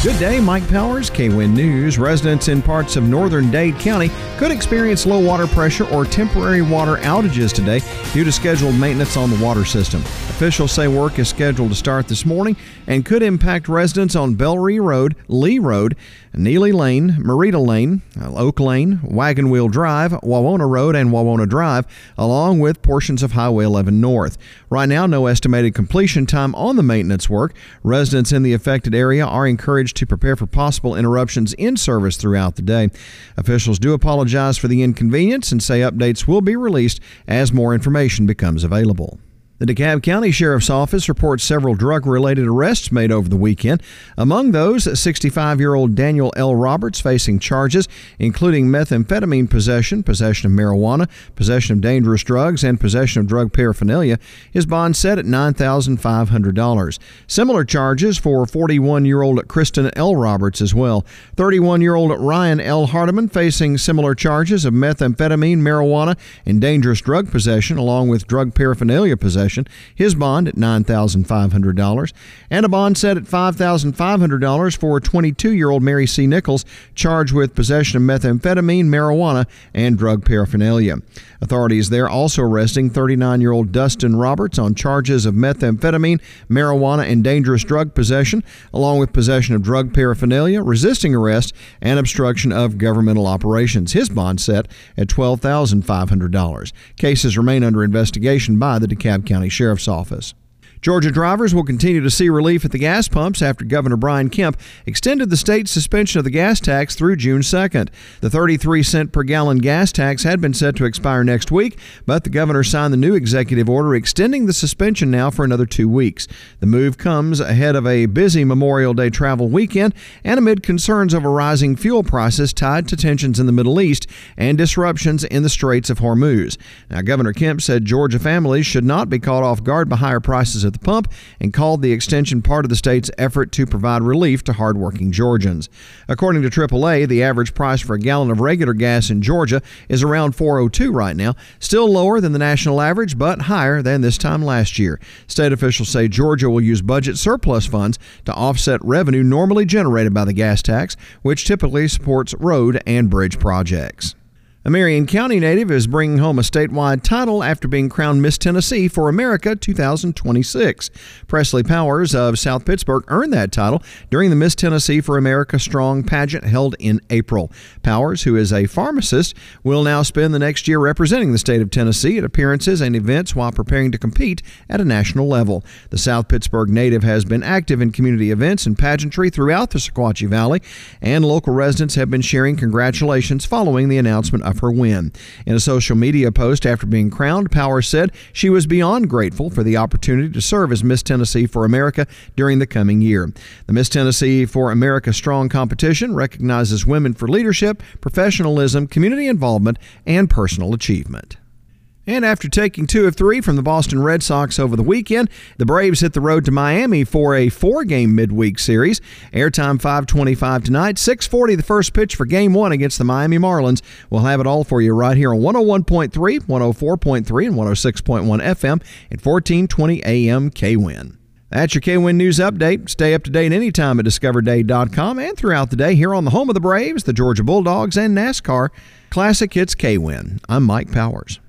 Good day, Mike Powers, KWIN News. Residents in parts of northern Dade County could experience low water pressure or temporary water outages today due to scheduled maintenance on the water system. Officials say work is scheduled to start this morning and could impact residents on Bellary Road, Lee Road, Neely Lane, Merida Lane, Oak Lane, Wagon Wheel Drive, Wawona Road, and Wawona Drive, along with portions of Highway 11 North. Right now, no estimated completion time on the maintenance work. Residents in the affected area are encouraged to prepare for possible interruptions in service throughout the day. Officials do apologize for the inconvenience and say updates will be released as more information becomes available. The DeKalb County Sheriff's Office reports several drug-related arrests made over the weekend. Among those, 65-year-old Daniel L. Roberts facing charges including methamphetamine possession of marijuana, possession of dangerous drugs, and possession of drug paraphernalia. His bond set at $9,500. Similar charges for 41-year-old Kristen L. Roberts as well. 31-year-old Ryan L. Hardiman facing similar charges of methamphetamine, marijuana, and dangerous drug possession, along with drug paraphernalia possession. His bond at $9,500, and a bond set at $5,500 for 22-year-old Mary C. Nichols, charged with possession of methamphetamine, marijuana, and drug paraphernalia. Authorities there also arresting 39-year-old Dustin Roberts on charges of methamphetamine, marijuana, and dangerous drug possession, along with possession of drug paraphernalia, resisting arrest, and obstruction of governmental operations. His bond set at $12,500. Cases remain under investigation by the DeKalb County Sheriff's Office. Georgia drivers will continue to see relief at the gas pumps after Governor Brian Kemp extended the state's suspension of the gas tax through June 2nd. The 33-cent per gallon gas tax had been set to expire next week, but the governor signed the new executive order extending the suspension now for another 2 weeks. The move comes ahead of a busy Memorial Day travel weekend and amid concerns over rising fuel prices tied to tensions in the Middle East and disruptions in the Straits of Hormuz. Now, Governor Kemp said Georgia families should not be caught off guard by higher prices at the pump and called the extension part of the state's effort to provide relief to hardworking Georgians. According to AAA, the average price for a gallon of regular gas in Georgia is around $4.02 right now, still lower than the national average, but higher than this time last year. State officials say Georgia will use budget surplus funds to offset revenue normally generated by the gas tax, which typically supports road and bridge projects. A Marion County native is bringing home a statewide title after being crowned Miss Tennessee for America 2026. Presley Powers of South Pittsburgh earned that title during the Miss Tennessee for America Strong pageant held in April. Powers, who is a pharmacist, will now spend the next year representing the state of Tennessee at appearances and events while preparing to compete at a national level. The South Pittsburgh native has been active in community events and pageantry throughout the Sequatchie Valley, and local residents have been sharing congratulations following the announcement of her win. In a social media post after being crowned, Powers said she was beyond grateful for the opportunity to serve as Miss Tennessee for America during the coming year. The Miss Tennessee for America Strong competition recognizes women for leadership, professionalism, community involvement, and personal achievement. And after taking 2 of 3 from the Boston Red Sox over the weekend, the Braves hit the road to Miami for a 4-game midweek series. Airtime 5:25 tonight, 6:40 the first pitch for Game 1 against the Miami Marlins. We'll have it all for you right here on 101.3, 104.3, and 106.1 FM at 1420 AM KWIN. That's your KWIN News Update. Stay up to date anytime at discoverdade.com and throughout the day here on the home of the Braves, the Georgia Bulldogs, and NASCAR. Classic Hits KWIN. I'm Mike Powers.